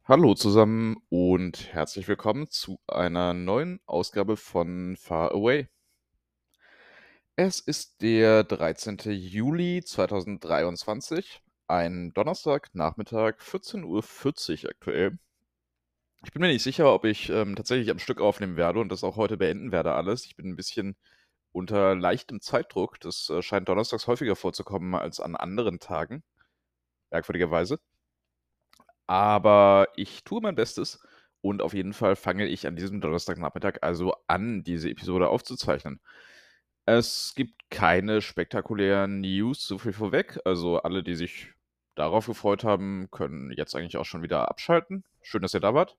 Hallo zusammen und herzlich willkommen zu einer neuen Ausgabe von Far Away. Es ist der 13. Juli 2023, ein Donnerstagnachmittag, 14:40 Uhr aktuell. Ich bin mir nicht sicher, ob ich tatsächlich am Stück aufnehmen werde und das auch heute beenden werde alles. Ich bin ein bisschen unter leichtem Zeitdruck. Das scheint donnerstags häufiger vorzukommen als an anderen Tagen, merkwürdigerweise. Aber ich tue mein Bestes und auf jeden Fall fange ich an diesem Donnerstagnachmittag also an, diese Episode aufzuzeichnen. Es gibt keine spektakulären News, so viel vorweg. Also alle, die sich darauf gefreut haben, können jetzt eigentlich auch schon wieder abschalten. Schön, dass ihr da wart.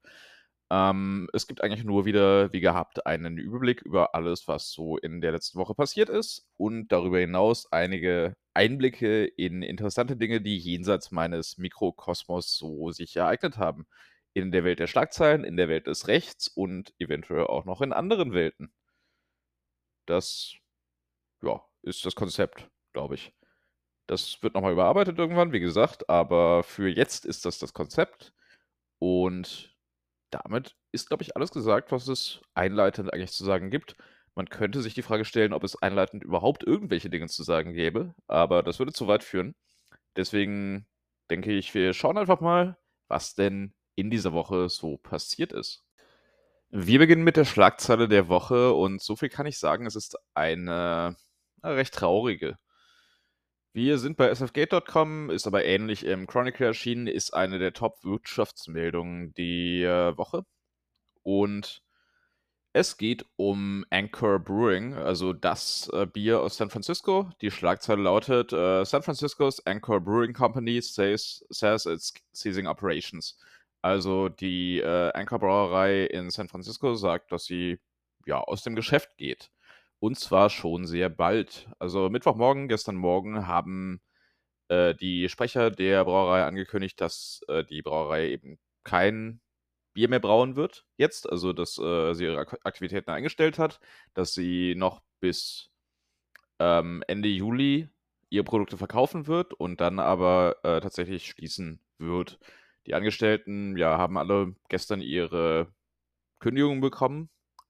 Es gibt eigentlich nur wieder, wie gehabt, einen Überblick über alles, was so in der letzten Woche passiert ist und darüber hinaus einige Einblicke in interessante Dinge, die jenseits meines Mikrokosmos so sich ereignet haben. In der Welt der Schlagzeilen, in der Welt des Rechts und eventuell auch noch in anderen Welten. Das, ja, ist das Konzept, glaube ich. Das wird noch mal überarbeitet irgendwann, wie gesagt, aber für jetzt ist das das Konzept und damit ist, glaube ich, alles gesagt, was es einleitend eigentlich zu sagen gibt. Man könnte sich die Frage stellen, ob es einleitend überhaupt irgendwelche Dinge zu sagen gäbe, aber das würde zu weit führen. Deswegen denke ich, wir schauen einfach mal, was denn in dieser Woche so passiert ist. Wir beginnen mit der Schlagzeile der Woche und so viel kann ich sagen, es ist eine recht traurige. Wir sind bei sfgate.com, ist aber ähnlich im Chronicle erschienen, ist eine der Top-Wirtschaftsmeldungen der Woche. Und es geht um Anchor Brewing, also das Bier aus San Francisco. Die Schlagzeile lautet: San Francisco's Anchor Brewing Company says it's ceasing operations. Also die Anchor Brauerei in San Francisco sagt, dass sie ja aus dem Geschäft geht. Und zwar schon sehr bald. Also Mittwochmorgen, gestern Morgen, haben die Sprecher der Brauerei angekündigt, dass die Brauerei eben kein Bier mehr brauen wird jetzt, also dass sie ihre Aktivitäten eingestellt hat, dass sie noch bis Ende Juli ihre Produkte verkaufen wird und dann aber tatsächlich schließen wird. Die Angestellten, ja, haben alle gestern ihre Kündigung bekommen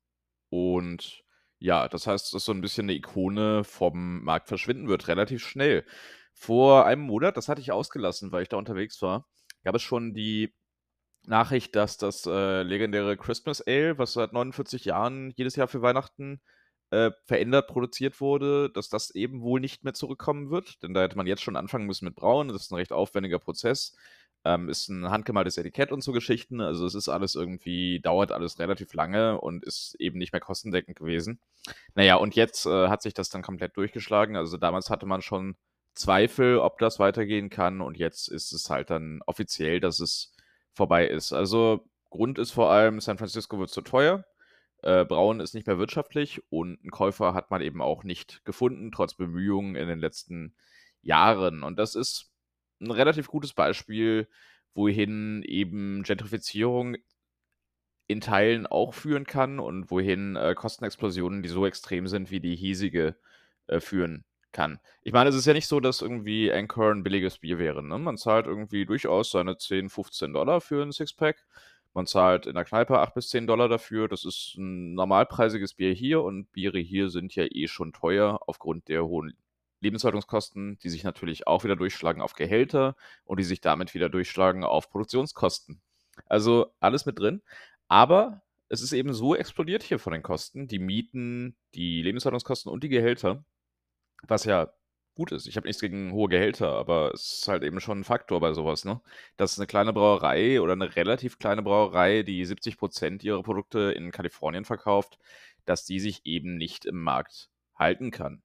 und ja, das heißt, dass so ein bisschen 'ne Ikone vom Markt verschwinden wird, relativ schnell. Vor einem Monat, das hatte ich ausgelassen, weil ich da unterwegs war, gab es schon die Nachricht, dass das legendäre Christmas Ale, was seit 49 Jahren jedes Jahr für Weihnachten verändert produziert wurde, dass das eben wohl nicht mehr zurückkommen wird. Denn da hätte man jetzt schon anfangen müssen mit Brauen. Das ist ein recht aufwendiger Prozess. Ist ein handgemaltes Etikett und so Geschichten. Also es ist alles irgendwie, dauert alles relativ lange und ist eben nicht mehr kostendeckend gewesen. Naja, und jetzt hat sich das dann komplett durchgeschlagen. Also damals hatte man schon Zweifel, ob das weitergehen kann. Und jetzt ist es halt dann offiziell, dass es vorbei ist. Also Grund ist vor allem, San Francisco wird zu teuer. Brauen ist nicht mehr wirtschaftlich und einen Käufer hat man eben auch nicht gefunden, trotz Bemühungen in den letzten Jahren. Und das ist ein relativ gutes Beispiel, wohin eben Gentrifizierung in Teilen auch führen kann und wohin Kostenexplosionen, die so extrem sind wie die hiesige, führen kann. Ich meine, es ist ja nicht so, dass irgendwie Anchor 'n billiges Bier wäre, ne? Man zahlt irgendwie durchaus seine 10, $15 für 'n Sixpack. Man zahlt in der Kneipe 8 bis $10 dafür. Das ist 'n normalpreisiges Bier hier und Biere hier sind ja eh schon teuer aufgrund der hohen Lebenshaltungskosten, die sich natürlich auch wieder durchschlagen auf Gehälter und die sich damit wieder durchschlagen auf Produktionskosten. Also, alles mit drin. Aber es ist eben so explodiert hier von den Kosten, die Mieten, die Lebenshaltungskosten und die Gehälter, was ja gut ist. Ich habe nichts gegen hohe Gehälter, aber es ist halt eben schon 'n Faktor bei so was, ne? Dass 'ne kleine Brauerei oder 'ne relativ kleine Brauerei, die 70% ihrer Produkte in Kalifornien verkauft, dass die sich eben nicht im Markt halten kann.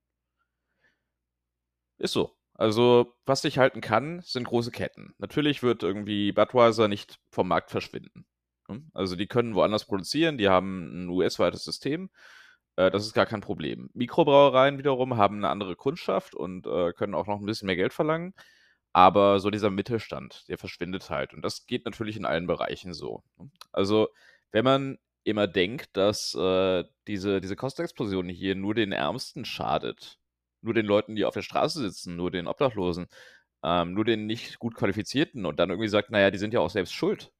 Ist so. Also, was sich halten kann, sind große Ketten. Natürlich wird irgendwie Budweiser nicht vom Markt verschwinden, ne? Also, die können woanders produzieren, die haben 'n US-weites System, das ist gar kein Problem. Mikrobrauereien wiederum haben 'ne andere Kundschaft und können auch noch 'n bisschen mehr Geld verlangen, aber so dieser Mittelstand, der verschwindet halt und das geht natürlich in allen Bereichen so, ne? Also, wenn man immer denkt, dass diese Kostenexplosion hier nur den Ärmsten schadet, nur den Leuten, die auf der Straße sitzen, nur den Obdachlosen, nur den nicht gut Qualifizierten und dann irgendwie sagt: „Na ja, die sind ja auch selbst schuld,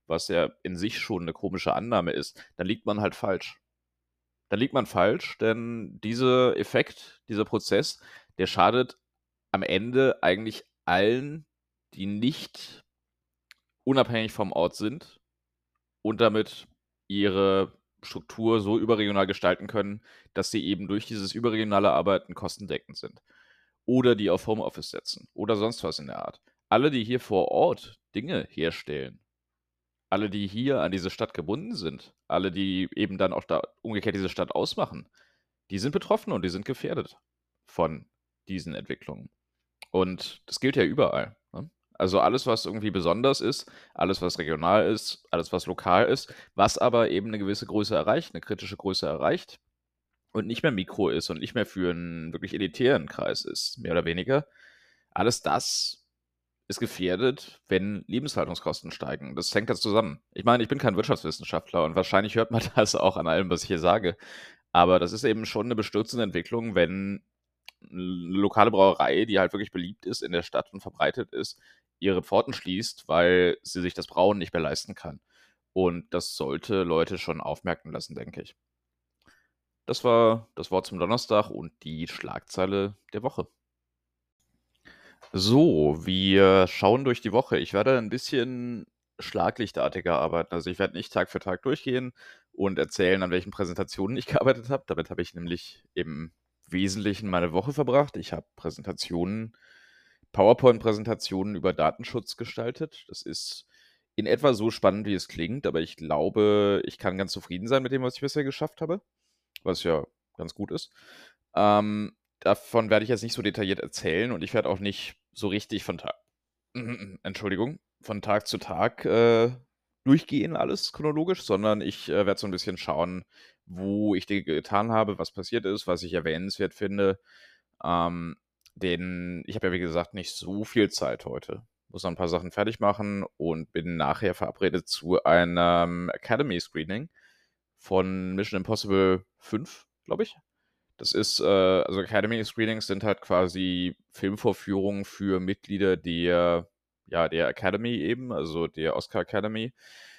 was ja in sich schon 'ne komische Annahme ist, dann liegt man halt falsch. Dann liegt man falsch, denn dieser Prozess, der schadet am Ende eigentlich allen, die nicht unabhängig vom Ort sind und damit ihre Struktur so überregional gestalten können, dass sie eben durch dieses überregionale Arbeiten kostendeckend sind. Oder die auf Homeoffice setzen oder sonst was in der Art. Alle, die hier vor Ort Dinge herstellen, alle, die hier an diese Stadt gebunden sind, alle, die eben dann auch da umgekehrt diese Stadt ausmachen, die sind betroffen und die sind gefährdet von diesen Entwicklungen. Und das gilt ja überall, ne? Also, alles, was irgendwie besonders ist, alles, was regional ist, alles, was lokal ist, was aber eben 'ne gewisse Größe erreicht, 'ne kritische Größe erreicht und nicht mehr Mikro ist und nicht mehr für 'n wirklich elitären Kreis ist, mehr oder weniger. Alles das ist gefährdet, wenn Lebenshaltungskosten steigen. Das hängt da zusammen. Ich meine, ich bin kein Wirtschaftswissenschaftler und wahrscheinlich hört man das auch an allem, was ich hier sage. Aber das ist eben schon 'ne bestürzende Entwicklung, wenn 'ne lokale Brauerei, die halt wirklich beliebt ist in der Stadt und verbreitet ist, ihre Pforten schließt, weil sie sich das Brauen nicht mehr leisten kann. Und das sollte Leute schon aufmerken lassen, denke ich. Das war das Wort zum Donnerstag und die Schlagzeile der Woche. So, wir schauen durch die Woche. Ich werde ein bisschen schlaglichtartiger arbeiten. Also, ich werde nicht Tag für Tag durchgehen und erzählen, an welchen Präsentationen ich gearbeitet habe. Damit habe ich nämlich im Wesentlichen meine Woche verbracht. Ich habe PowerPoint-Präsentationen über Datenschutz gestaltet. Das ist in etwa so spannend, wie es klingt, aber ich glaube, ich kann ganz zufrieden sein mit dem, was ich bisher geschafft habe, was ja ganz gut ist. Davon werde ich jetzt nicht so detailliert erzählen und ich werde auch nicht so richtig Entschuldigung, von Tag zu Tag, durchgehen alles chronologisch, sondern ich, werde so 'n bisschen schauen, wo ich Dinge getan habe, was passiert ist, was ich erwähnenswert finde. Ähm, denn ich habe ja, wie gesagt, nicht so viel Zeit heute. Muss noch 'n paar Sachen fertig machen und bin nachher verabredet zu einem Academy Screening von Mission Impossible 5, glaube ich. Das ist, also Academy Screenings sind halt quasi Filmvorführungen für Mitglieder der Academy eben, also der Oscar Academy,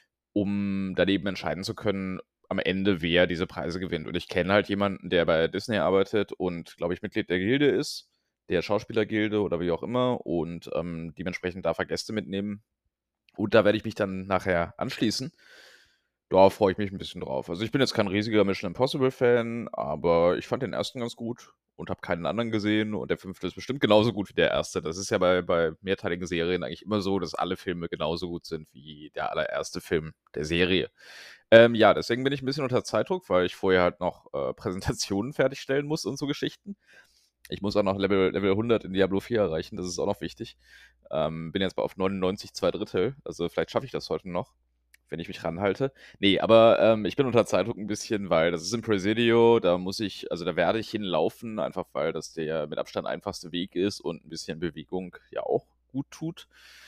um dann eben entscheiden zu können am Ende, wer diese Preise gewinnt. Und ich kenne halt jemanden, der bei Disney arbeitet und, glaube ich, Mitglied der Gilde ist, der Schauspielergilde oder wie auch immer und, dementsprechend darf er Gäste mitnehmen. Und da werde ich mich dann nachher anschließen. Da freue ich mich 'n bisschen drauf. Also, ich bin jetzt kein riesiger Mission Impossible Fan, aber ich fand den ersten ganz gut und habe keinen anderen gesehen und der fünfte ist bestimmt genauso gut wie der erste. Das ist ja bei mehrteiligen Serien eigentlich immer so, dass alle Filme genauso gut sind wie der allererste Film der Serie. Ja, deswegen bin ich 'n bisschen unter Zeitdruck, weil ich vorher halt noch, Präsentationen fertigstellen muss und so Geschichten. Ich muss auch noch Level 100 in Diablo 4 erreichen, das ist auch noch wichtig. Bin jetzt auf 99 2/3, also vielleicht schaffe ich das heute noch, wenn ich mich ranhalte. Ne, aber, ich bin unter Zeitdruck 'n bisschen, weil das ist in Presidio, da werde ich hinlaufen, einfach weil das der mit Abstand einfachste Weg ist und 'n bisschen Bewegung ja auch gut tut.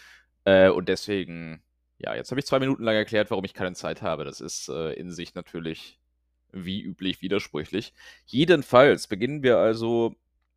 Und deswegen ja, jetzt habe ich 2 Minuten lang erklärt, warum ich keine Zeit habe. Das ist, in sich natürlich wie üblich widersprüchlich. Jedenfalls beginnen wir also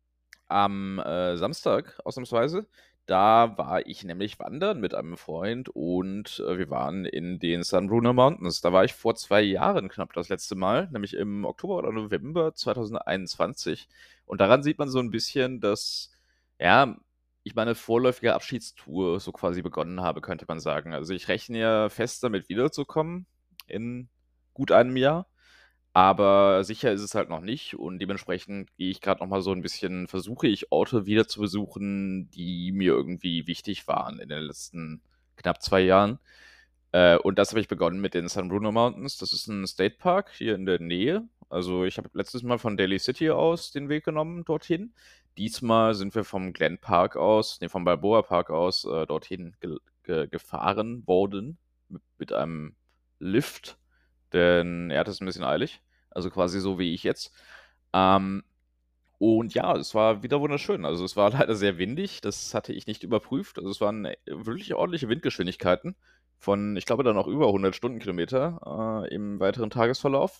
am, Samstag ausnahmsweise. Da war ich nämlich wandern mit einem Freund und, wir waren in den San Bruno Mountains. Da war ich vor 2 Jahren knapp das letzte Mal, nämlich im Oktober oder November 2021. Und daran sieht man so 'n bisschen, dass, ja, ich meine vorläufige Abschiedstour so quasi begonnen habe, könnte man sagen. Also, ich rechne ja fest damit wiederzukommen in gut einem Jahr. Aber sicher ist es halt noch nicht und dementsprechend gehe ich grad noch mal so 'n bisschen versuche ich, Orte wieder zu besuchen, die mir irgendwie wichtig waren in den letzten knapp 2 Jahren. Und das habe ich begonnen mit den San Bruno Mountains. Das ist 'n State Park hier in der Nähe. Also, ich habe letztes Mal von Daly City aus den Weg genommen dorthin. Diesmal sind wir vom Glen Park aus vom Balboa Park aus, dorthin gefahren worden mit einem Lift, denn er hatte es 'n bisschen eilig, also quasi so wie ich jetzt. Ähm, und ja, es war wieder wunderschön. Also, es war leider sehr windig, das hatte ich nicht überprüft. Also, es waren, wirklich ordentliche Windgeschwindigkeiten von, ich glaube, dann auch über 100 Stundenkilometer, im weiteren Tagesverlauf,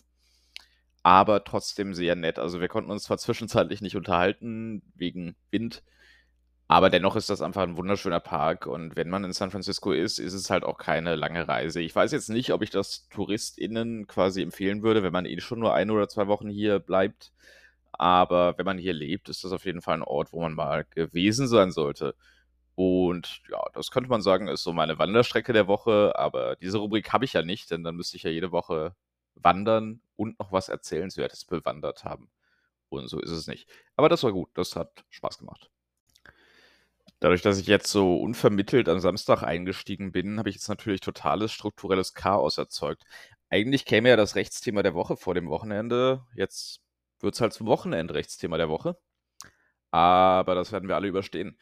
aber trotzdem sehr nett. Also, wir konnten uns zwar zwischenzeitlich nicht unterhalten wegen Wind, Aber dennoch ist das einfach 'n wunderschöner Park und wenn man in San Francisco ist, ist es halt auch keine lange Reise. Ich weiß jetzt nicht, ob ich das TouristInnen quasi empfehlen würde, wenn man eh schon nur 1 oder 2 Wochen hier bleibt. Aber wenn man hier lebt, ist das auf jeden Fall 'n Ort, wo man mal gewesen sein sollte. Und ja, das könnte man sagen, ist so meine Wanderstrecke der Woche, aber diese Rubrik habe ich ja nicht, denn dann müsste ich ja jede Woche wandern und noch was Erzählenswertes bewandert haben. Und so ist es nicht. Aber das war gut, das hat Spaß gemacht. Dadurch, dass ich jetzt so unvermittelt am Samstag eingestiegen bin, habe ich jetzt natürlich totales strukturelles Chaos erzeugt. Eigentlich käme ja das Rechtsthema der Woche vor dem Wochenende. Jetzt wird's halt zum Wochenendrechtsthema der Woche, aber das werden wir alle überstehen.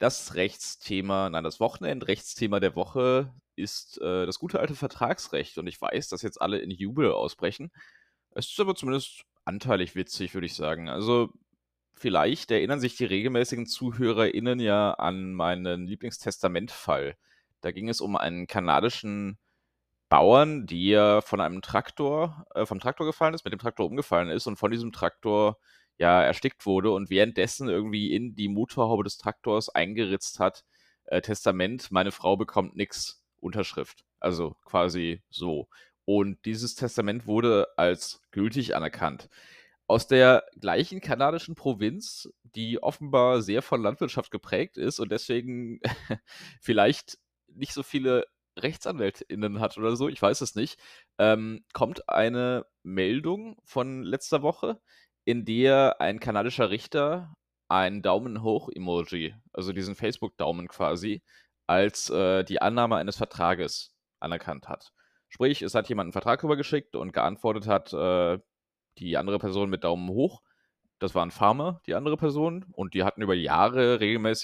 Das Wochenendrechtsthema der Woche ist, das gute alte Vertragsrecht und ich weiß, dass jetzt alle in Jubel ausbrechen. Es ist aber zumindest anteilig witzig, würde ich sagen. Also, vielleicht erinnern sich die regelmäßigen ZuhörerInnen ja an meinen Lieblingstestament-Fall. Da ging es um einen kanadischen Bauern, der von einem Traktor vom Traktor gefallen ist, mit dem Traktor umgefallen ist und von diesem Traktor, ja, erstickt wurde und währenddessen irgendwie in die Motorhaube des Traktors eingeritzt hat, „Testament, meine Frau bekommt nix, Unterschrift.“ Also, quasi so. Und dieses Testament wurde als gültig anerkannt. Aus der gleichen kanadischen Provinz, die offenbar sehr von Landwirtschaft geprägt ist und deswegen vielleicht nicht so viele RechtsanwältInnen hat oder so, ich weiß es nicht, kommt eine Meldung von letzter Woche, in der ein kanadischer Richter ein Daumen hoch-Emoji, also diesen Facebook-Daumen quasi, als, die Annahme eines Vertrages anerkannt hat. Sprich, es hat jemand 'n Vertrag rübergeschickt und geantwortet hat, die andere Person mit Daumen hoch. Das war 'n Farmer, die andere Person, und die hatten über Jahre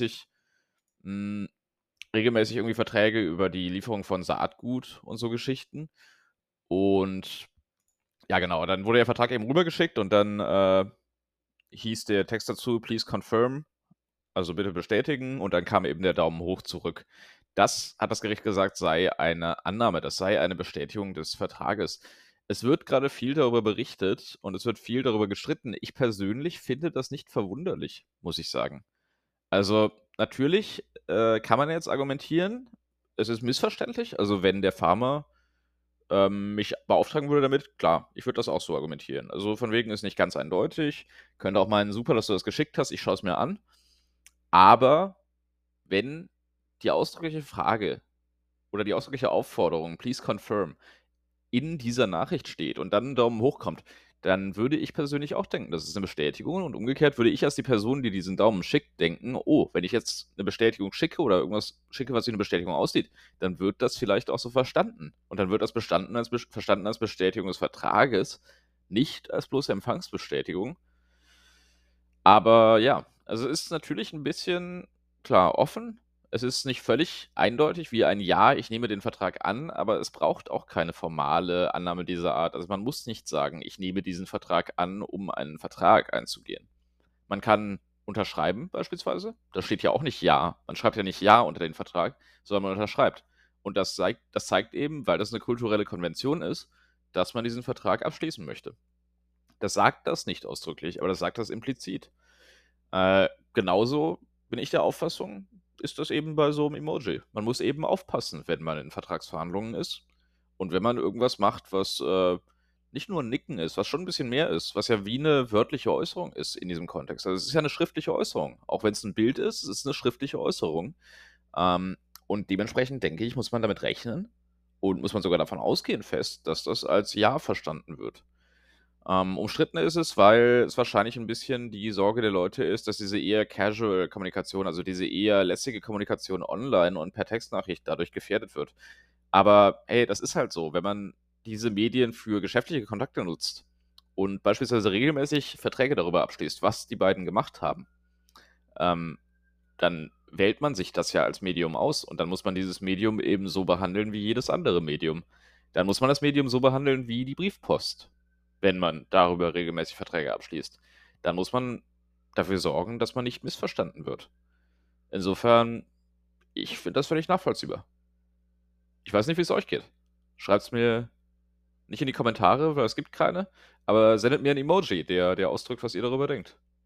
hm, regelmäßig irgendwie Verträge über die Lieferung von Saatgut und so Geschichten. Und ja, genau, dann wurde der Vertrag eben rübergeschickt und dann, hieß der Text dazu: „Please confirm“, also bitte bestätigen, und dann kam eben der Daumen hoch zurück. Das, hat das Gericht gesagt, sei eine Annahme, das sei eine Bestätigung des Vertrages. Es wird gerade viel darüber berichtet und es wird viel darüber gestritten. Ich persönlich finde das nicht verwunderlich, muss ich sagen. Also, natürlich, kann man jetzt argumentieren, es ist missverständlich. Also, wenn der Farmer, mich beauftragen würde damit, klar, ich würde das auch so argumentieren. Also, von wegen ist nicht ganz eindeutig, könnte auch meinen: „Super, dass du das geschickt hast, ich schaue es mir an.“ Aber wenn die ausdrückliche Frage oder die ausdrückliche Aufforderung, „Please confirm“, in dieser Nachricht steht und dann 'n Daumen hoch kommt, dann würde ich persönlich auch denken, das ist 'ne Bestätigung, und umgekehrt würde ich als die Person, die diesen Daumen schickt, denken: „Oh, wenn ich jetzt 'ne Bestätigung schicke oder irgendwas schicke, was wie 'ne Bestätigung aussieht, dann wird das vielleicht auch so verstanden. Und dann wird das verstanden als Bestätigung des Vertrages, nicht als bloße Empfangsbestätigung.“ Aber ja, also ist natürlich 'n bisschen, klar, offen. Es ist nicht völlig eindeutig wie ein „Ja, ich nehme den Vertrag an“, aber es braucht auch keine formale Annahme dieser Art. Also, man muss nicht sagen: „Ich nehme diesen Vertrag an“, um einen Vertrag einzugehen. Man kann unterschreiben beispielsweise. Da steht ja auch nicht „Ja“. Man schreibt ja nicht „Ja“ unter den Vertrag, sondern man unterschreibt. Und das zeigt eben, weil das 'ne kulturelle Konvention ist, dass man diesen Vertrag abschließen möchte. Das sagt das nicht ausdrücklich, aber das sagt das implizit. Genauso bin ich der Auffassung, ist das eben bei so 'm Emoji. Man muss eben aufpassen, wenn man in Vertragsverhandlungen ist und wenn man irgendwas macht, was, nicht nur 'n Nicken ist, was schon 'n bisschen mehr ist, was ja wie 'ne wörtliche Äußerung ist in diesem Kontext. Also, es ist ja 'ne schriftliche Äußerung. Auch wenn's 'n Bild ist, es ist 'ne schriftliche Äußerung. Ähm, und dementsprechend denke ich, muss man damit rechnen und muss man sogar davon ausgehen fest, dass das als Ja verstanden wird. Umstritten ist es, weil es wahrscheinlich 'n bisschen die Sorge der Leute ist, dass diese eher casual Kommunikation, also diese eher lässige Kommunikation online und per Textnachricht dadurch gefährdet wird. Aber hey, das ist halt so, wenn man diese Medien für geschäftliche Kontakte nutzt und beispielsweise regelmäßig Verträge darüber abschließt, was die beiden gemacht haben, ähm, dann wählt man sich das ja als Medium aus und dann muss man dieses Medium eben so behandeln wie jedes andere Medium. Dann muss man das Medium so behandeln wie die Briefpost, wenn man darüber regelmäßig Verträge abschließt. Dann muss man dafür sorgen, dass man nicht missverstanden wird. Insofern, ich finde das völlig nachvollziehbar. Ich weiß nicht, wie's euch geht. Schreibt's mir nicht in die Kommentare, weil es gibt keine, aber sendet mir 'n Emoji, der ausdrückt, was ihr darüber denkt.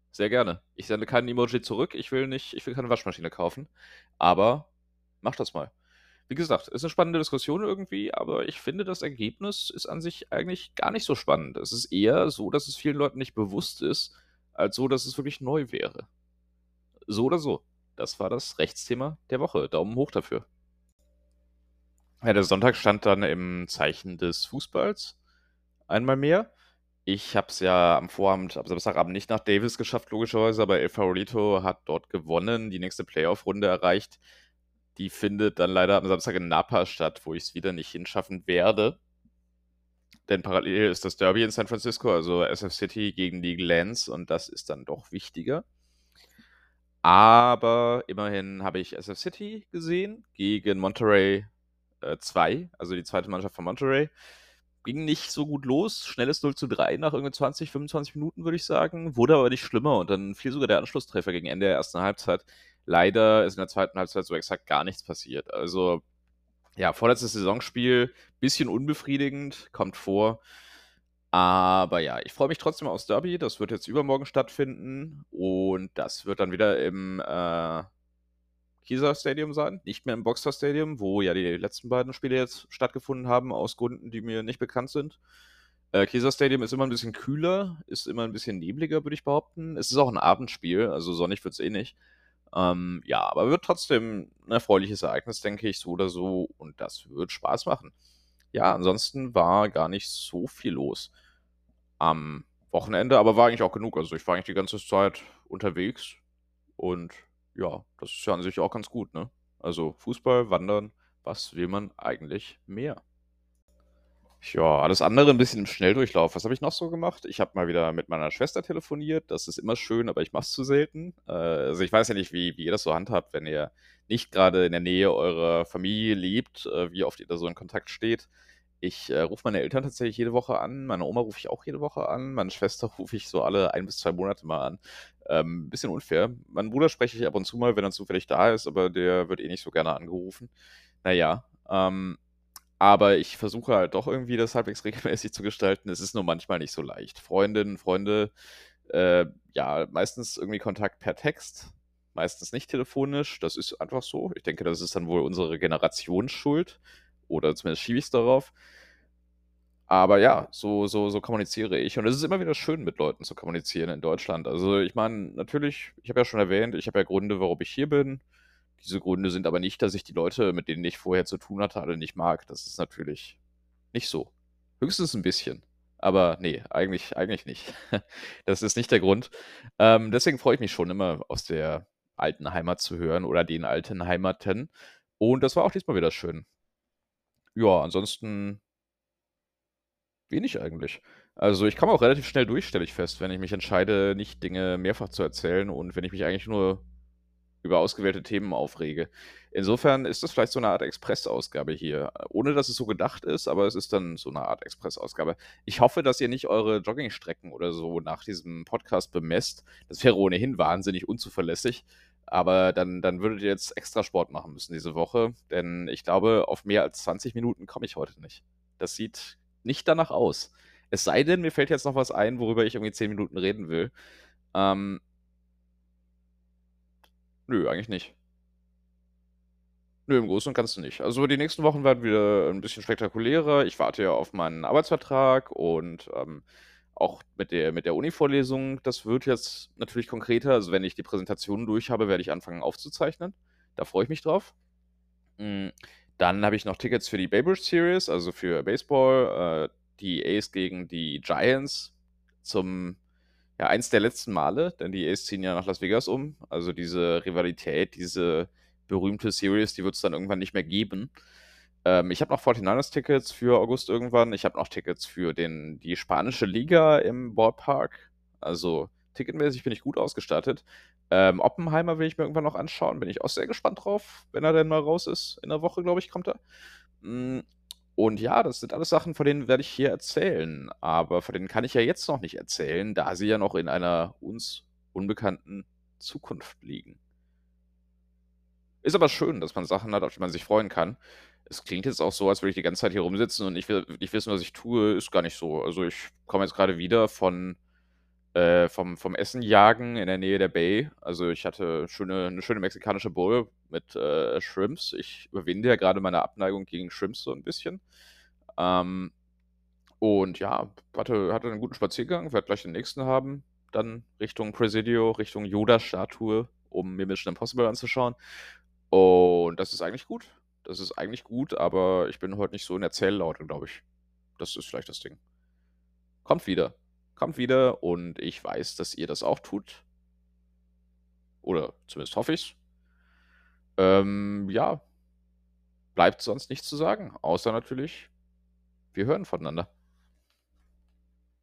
Sehr gerne. Ich sende kein Emoji zurück. Ich will keine Waschmaschine kaufen, aber mach das mal. Wie gesagt, ist 'ne spannende Diskussion irgendwie, aber ich finde, das Ergebnis ist an sich eigentlich gar nicht so spannend. Es ist eher so, dass es vielen Leuten nicht bewusst ist, als so, dass es wirklich neu wäre. So oder so. Das war das Rechtsthema der Woche. Daumen hoch dafür. Ja, der Sonntag stand dann im Zeichen des Fußballs einmal mehr. Ich habe es ja am Samstagabend nicht nach Davis geschafft, logischerweise, aber El Favorito hat dort gewonnen, die nächste Playoff-Runde erreicht. Die findet dann leider am Samstag in Napa statt, wo ich es wieder nicht hinschaffen werde. Denn parallel ist das Derby in San Francisco, also SF City gegen die Glens, und das ist dann doch wichtiger. Aber immerhin habe ich SF City gesehen gegen Monterey 2, also die zweite Mannschaft von Monterey. Ging nicht so gut los. Schnelles 0:3 nach irgendwie 20, 25 Minuten, würde ich sagen. Wurde aber nicht schlimmer und dann fiel sogar der Anschlusstreffer gegen Ende der ersten Halbzeit. Leider ist in der zweiten Halbzeit so exakt gar nichts passiert. Also, ja, vorletztes Saisonspiel, bisschen unbefriedigend, kommt vor. Aber ja, ich freue mich trotzdem aufs Derby. Das wird jetzt übermorgen stattfinden und das wird dann wieder im Kieser Stadium sein, nicht mehr im Boxer Stadium, wo ja die letzten beiden Spiele jetzt stattgefunden haben, aus Gründen, die mir nicht bekannt sind. Kieser Stadium ist immer ein bisschen kühler, ist immer ein bisschen nebliger, würde ich behaupten. Es ist auch ein Abendspiel, also sonnig wird es eh nicht. Ja, aber wird trotzdem ein erfreuliches Ereignis, denke ich, so oder so, und das wird Spaß machen. Ja, ansonsten war gar nicht so viel los am Wochenende, aber war eigentlich auch genug. Also, ich war eigentlich die ganze Zeit unterwegs und ja, das ist ja an sich auch ganz gut, ne? Also, Fußball, Wandern, was will man eigentlich mehr? Ja, alles andere 'n bisschen im Schnelldurchlauf. Was habe ich noch so gemacht? Ich habe mal wieder mit meiner Schwester telefoniert. Das ist immer schön, aber ich mache es zu selten. Also, ich weiß ja nicht, wie ihr das so handhabt, wenn ihr nicht grade in der Nähe eurer Familie lebt, wie oft ihr da so in Kontakt steht. Ich rufe meine Eltern tatsächlich jede Woche an. Meine Oma rufe ich auch jede Woche an. Meine Schwester rufe ich so alle 1 bis 2 Monate mal an. Bisschen unfair. Meinen Bruder spreche ich ab und zu mal, wenn er zufällig da ist, aber der wird eh nicht so gerne angerufen. Na ja, aber ich versuche halt doch irgendwie das halbwegs regelmäßig zu gestalten. Es ist nur manchmal nicht so leicht. Freundinnen, Freunde, ja, meistens irgendwie Kontakt per Text, meistens nicht telefonisch. Das ist einfach so. Ich denke, das ist dann wohl unsere Generationsschuld oder zumindest schiebe ich's darauf. Aber ja, so kommuniziere ich. Und es ist immer wieder schön, mit Leuten zu kommunizieren in Deutschland. Also, ich meine, natürlich, ich habe ja schon erwähnt, ich habe ja Gründe, warum ich hier bin. Diese Gründe sind aber nicht, dass ich die Leute, mit denen ich vorher zu tun hatte, alle nicht mag. Das ist natürlich nicht so. Höchstens 'n bisschen. Aber ne, eigentlich nicht. Das ist nicht der Grund. Deswegen freue ich mich schon immer, aus der alten Heimat zu hören oder den alten Heimaten. Und das war auch diesmal wieder schön. Ja, ansonsten wenig eigentlich. Also, ich komme auch relativ schnell durch, stelle ich fest, wenn ich mich entscheide, nicht Dinge mehrfach zu erzählen und wenn ich mich eigentlich nur über ausgewählte Themen aufrege. Insofern ist das vielleicht so 'ne Art Expressausgabe hier, ohne dass es so gedacht ist, aber es ist dann so 'ne Art Expressausgabe. Ich hoffe, dass ihr nicht eure Joggingstrecken oder so nach diesem Podcast bemesst. Das wäre ohnehin wahnsinnig unzuverlässig, aber dann würdet ihr jetzt Extrasport machen müssen diese Woche, denn ich glaube, auf mehr als 20 Minuten komme ich heute nicht. Das sieht nicht danach aus. Es sei denn, mir fällt jetzt noch was ein, worüber ich irgendwie 10 Minuten reden will. Ähm, nö, eigentlich nicht. Nö, im Großen und Ganzen nicht. Also, die nächsten Wochen werden wieder 'n bisschen spektakulärer. Ich warte ja auf meinen Arbeitsvertrag und, auch mit der Uni-Vorlesung, das wird jetzt natürlich konkreter. Also, wenn ich die Präsentation durch habe, werde ich anfangen aufzuzeichnen. Da freue ich mich drauf. Hm, dann habe ich noch Tickets für die Babe Ruth Series, also für Baseball, die A's gegen die Giants zum ja, eins der letzten Male, denn die A's ziehen ja nach Las Vegas um. Also, diese Rivalität, diese berühmte Series, die wird's dann irgendwann nicht mehr geben. Ich habe noch 49ers-Tickets für August irgendwann. Ich habe noch Tickets für die spanische Liga im Ballpark. Also, ticketmäßig bin ich gut ausgestattet. Oppenheimer will ich mir irgendwann noch anschauen, bin ich auch sehr gespannt drauf, wenn er denn mal raus ist. In 'ner Woche, glaube ich, kommt er. Hm, und ja, das sind alles Sachen, von denen werde ich hier erzählen, aber von denen kann ich ja jetzt noch nicht erzählen, da sie ja noch in einer uns unbekannten Zukunft liegen. Ist aber schön, dass man Sachen hat, auf die man sich freuen kann. Es klingt jetzt auch so, als würde ich die ganze Zeit hier rumsitzen und nicht wissen, was ich tue, ist gar nicht so. Also, ich komme jetzt grade wieder von vom Essen jagen in der Nähe der Bay. Also, ich hatte 'ne schöne mexikanische Bowl mit, Shrimps. Ich überwinde ja grade meine Abneigung gegen Shrimps so 'n bisschen. Ähm, und ja, hatte 'nen guten Spaziergang, werde gleich den nächsten haben, dann Richtung Presidio, Richtung Yoda-Statue, um mir Mission Impossible anzuschauen. Und das ist eigentlich gut. Das ist eigentlich gut, aber ich bin heute nicht so in Erzähllaune, glaube ich. Das ist vielleicht das Ding. Kommt wieder. Kommt wieder und ich weiß, dass ihr das auch tut oder zumindest hoffe ich's. Ja, bleibt sonst nichts zu sagen, außer natürlich, wir hören voneinander.